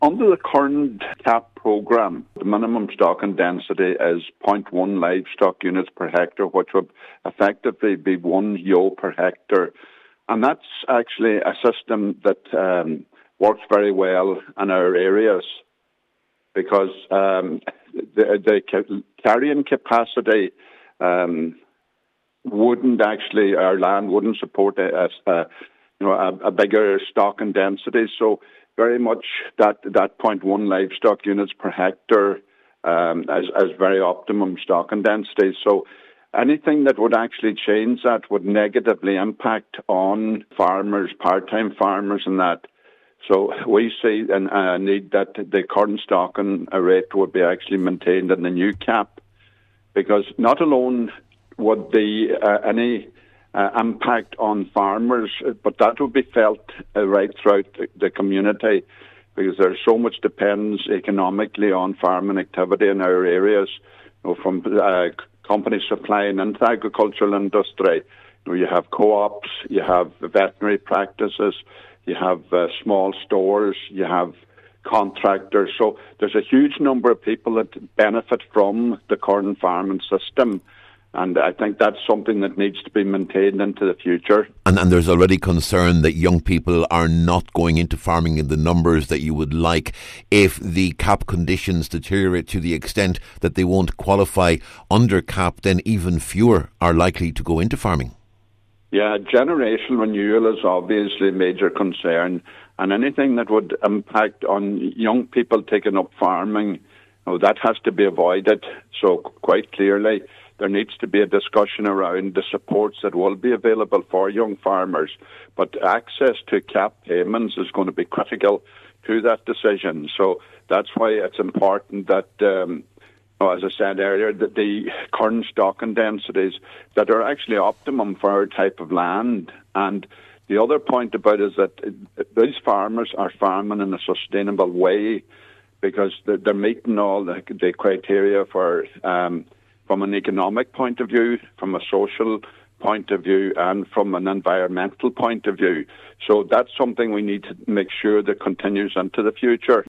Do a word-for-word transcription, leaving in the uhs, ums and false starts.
Under the current CAP programme, the minimum stocking density is zero point one livestock units per hectare, which would effectively be one ewe per hectare. And that's actually a system that um, works very well in our areas because um, the, the carrying capacity um, wouldn't actually, our land wouldn't support a, a, you know, a, a bigger stocking density. So very much that that zero point one livestock units per hectare um, as, as very optimum stocking density. So anything that would actually change that would negatively impact on farmers, part-time farmers and that. So we see a uh, need that the current stocking rate would be actually maintained in the new cap, because not alone would the uh, any Uh, impact on farmers, but that would be felt uh, right throughout the, the community, because there's so much depends economically on farming activity in our areas, you know, from uh, companies supplying into agricultural industry. You know, you have co-ops, you have veterinary practices, you have uh, small stores, you have contractors. So there's a huge number of people that benefit from the current farming system. And I think that's something that needs to be maintained into the future. And, and there's already concern that young people are not going into farming in the numbers that you would like. If the cap conditions deteriorate to the extent that they won't qualify under cap, then even fewer are likely to go into farming. Yeah, generational renewal is obviously a major concern. And anything that would impact on young people taking up farming, you know, that has to be avoided. So quite clearly, there needs to be a discussion around the supports that will be available for young farmers. But access to cap payments is going to be critical to that decision. So that's why it's important that, um, as I said earlier, that the current stocking densities that are actually optimum for our type of land. And the other point about it is that these farmers are farming in a sustainable way, because they're meeting all the, the criteria for um, from an economic point of view, from a social point of view, and from an environmental point of view. So that's something we need to make sure that continues into the future.